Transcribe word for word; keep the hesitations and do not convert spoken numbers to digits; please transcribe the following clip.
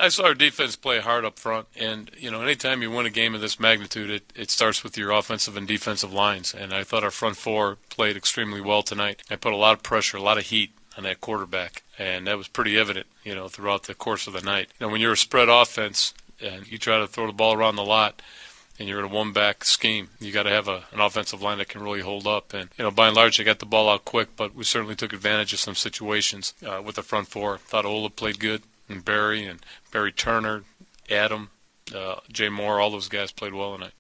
I saw our defense play hard up front, and you know, anytime you win a game of this magnitude, it, it starts with your offensive and defensive lines. And I thought our front four played extremely well tonight. I put a lot of pressure, a lot of heat on that quarterback, and that was pretty evident, you know, throughout the course of the night. You know, when you're a spread offense and you try to throw the ball around the lot, and you're in a one-back scheme, you got to have a, an offensive line that can really hold up. And you know, by and large, they got the ball out quick, but we certainly took advantage of some situations uh, with the front four. Thought Ola played good, and Barry and Barry Turner, Adam, uh, Jay Moore, all those guys played well tonight.